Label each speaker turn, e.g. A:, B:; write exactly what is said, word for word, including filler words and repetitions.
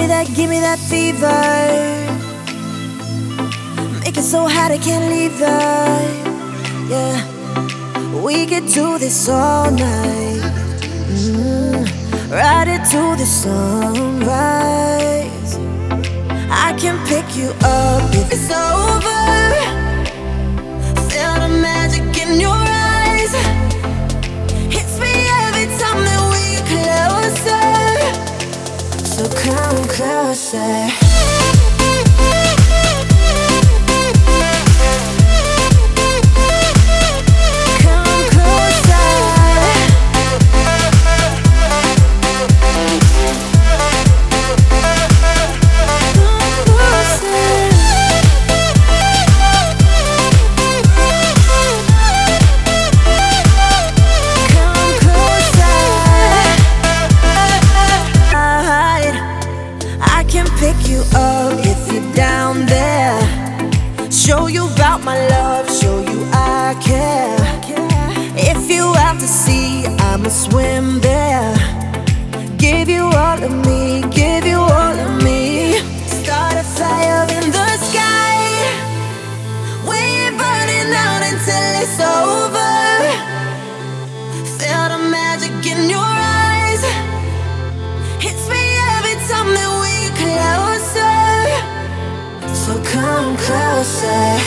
A: me that, give me that fever. Make it so hot I can't leave her. Yeah, we could do this all night. mm. Ride it to the sunrise. I can pick you up if it's over. Feel the magic in your eyes. Hits me every time that we get closer. So come closer. Pick you up if you're down there. Show you about my love, show you I care. If you out to sea, I'ma swim there. Give you all of me, give you all of me. Start a fire in the sky. We're burning out until it's over. Feel the magic in your eyes. Hits me every time that we closer, so come closer.